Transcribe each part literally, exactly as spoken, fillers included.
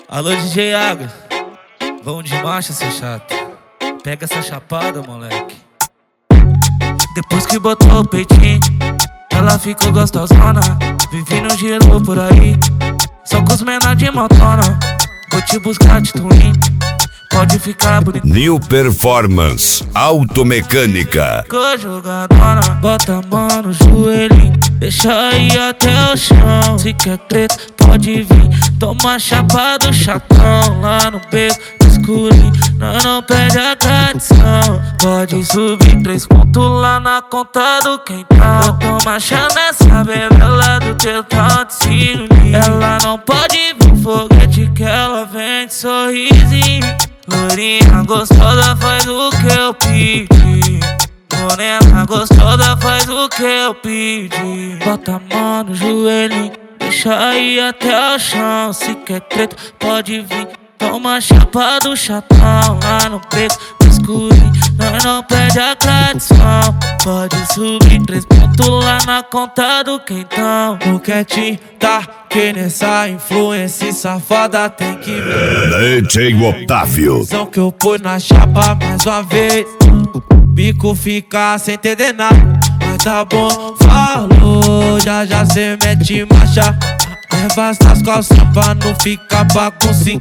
Alô, D J Água, vamos de marcha, seu chato. Pega essa chapada, moleque. Depois que botou o peitinho, ela ficou gostosona. Vivi no gelo por aí, só com os menor de motona. Vou te buscar de twin, pode ficar bonito. New Performance Automecânica. Ficou jogadona, bota a mão no joelho, deixa ir até o chão. Se quer treta, pode vir, toma chapa do chatão. Lá no beco, escurinho, nós não perde a tradição. Pode subir três pontos lá na conta do quentão. Toma chá nessa bebela do teu tanto ciúme. Ela não pode vir foguete que ela vem de sorrisinho. Lourinha gostosa faz o que eu pedi. Morena gostosa faz o que eu pedi. Bota a mão no joelho, deixa ir até o chão. Se quer treta, pode vir, toma chapa do chatão. Lá no preto, escurinho, nós não perde a tradição. Pode subir três pontos lá na conta do quentão. O quietinho tá que nessa influência safada tem que ver. D J Otávio. Visão que eu pus na chapa mais uma vez. Bico fica sem entender nada, mas tá bom, falou. Já já cê mete marcha. Leva as calças pra não ficar bagunça.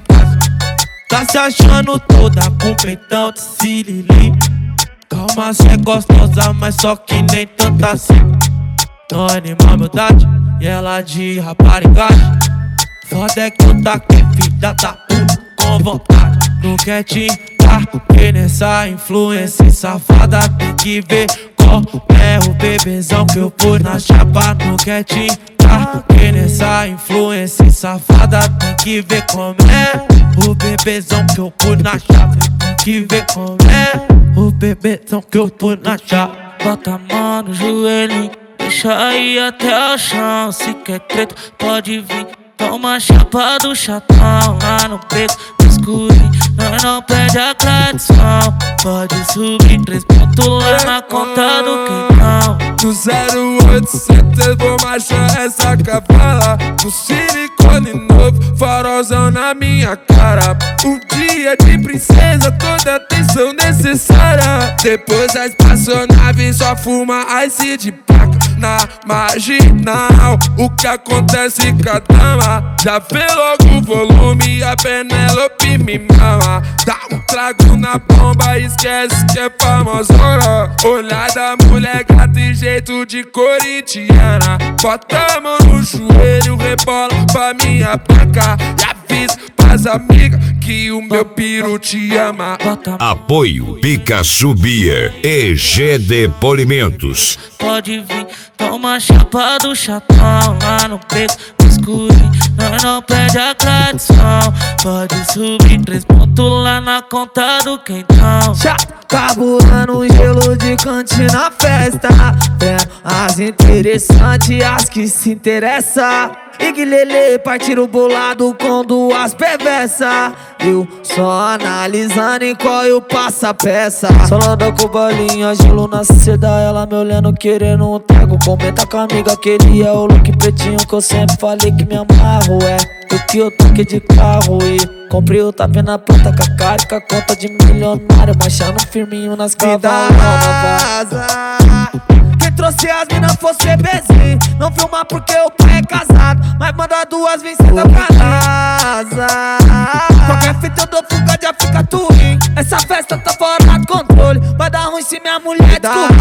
Tá se achando toda com peitão de sirili. Calma, cê é gostosa, mas só que nem tanta assim. Não anima a humildade e ela de raparigagem. Foda é que eu tá que filha da puta com vontade. No quietinho tá que nessa influência safada tem que ver qual é o bebezão que eu pus na chapa. No quietinho tá que nessa influência safada tem que ver como é o bebezão que eu pus na chapa. Tem que ver como é o bebezão que eu pus na chapa. Bota a mão no joelho, deixa ir até o chão. Se quer treta, pode vir, toma chapa do chatão. Lá no preto, escurinho, nós não perde a tradição. Pode subir três pontos lá na conta do quentão. No zero oitocentos vou marchar essa capela. No silicone novo, farolzão na minha cara. Um dia de princesa, toda atenção necessária. Depois a espaçonave só fuma ice de placa. Na marginal, o que acontece com a dama? Já vê logo o volume, a Penélope me mama. Dá um trago na bomba, esquece que é famosona. Olhar da mulher gata e jeito de corintiana. Bota a mão no joelho, rebola pra minha placa. E avisa pras amigas que o meu piru te ama. Apoio Pikachu Beer e G D Polimentos. Pode vir, toma chapa do chatão. Lá no preto, escurinho, nós não perde a tradição. Pode subir três pontos lá na conta do quentão. Carburando um gelo de cantina na festa. Vendo as interessantes, as que se interessam. Iguilele, partir bolado com duas perversas. Eu só analisando em qual eu passo a peça. Solando com bolinha, gelo na seda. Ela me olhando, querendo um trago. Comenta com a amiga, queria o look pretinho que eu sempre falei que me amarro. É o que eu toquei de carro e comprei o tapé na planta com a cara e com a conta de milionário. Baixando firminho nas cavalonas. Quem trouxe as minas fosse bebezinho. Não filma porque o pai é casado, mas manda duas vir senta pra casa. Qualquer fita eu dou fuga, já fica twin. Essa festa tá fora de controle, vai dar ruim se minha mulher descobrir.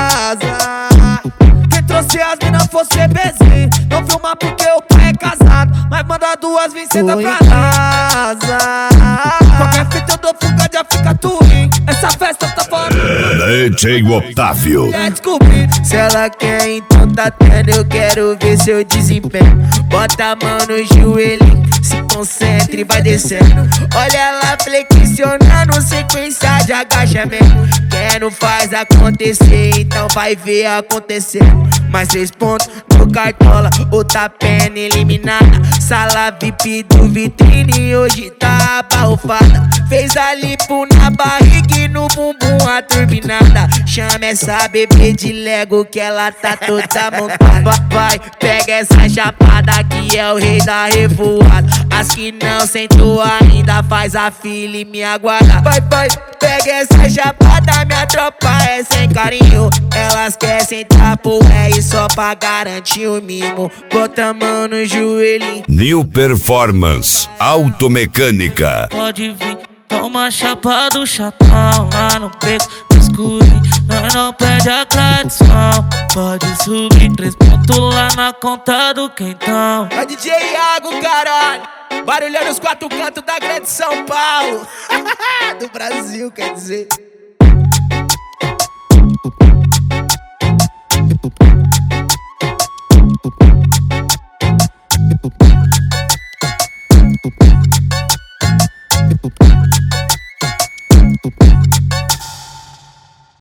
Quem trouxe as minas fosse bebezinho. Não filma porque o pai é casado, mas manda duas vir senta pra casa. Qualquer fita eu dou fuga, já fica twin. Essa festa tá fora D J Otávio. é descobrir. Se ela quer, então tá tendo. Eu quero ver seu desempenho. Bota a mão no joelho, se concentre e vai descendo. Olha ela flexionando, sequência de agachamento. Quem não faz acontecer, então vai ver acontecer. Mais três pontos no cartola, outra pena eliminada. Sala V I P do vitrine, hoje tá abarrofada. Fez a lipo na barriga e no bumbum a turbinada. Chama essa bebê de Lego que ela tá toda montada. Vai, pega essa chapada que é o rei da revoada. As que não sentou ainda faz a fila e me aguarda. Vai, vai, pega essa chapada, minha tropa é sem carinho. Elas querem sentar pro R só pra garantir o mimo. Bota a mão no joelhinho. New Performance Automecânica. Pode vir, toma chapa do chatão. Lá no beco do escurinho, nós não perde a tradição. Pode subir três pontos lá na conta do quentão. É D J Iago, caralho, barulhando os quatro cantos da grande São Paulo. Do Brasil, quer dizer.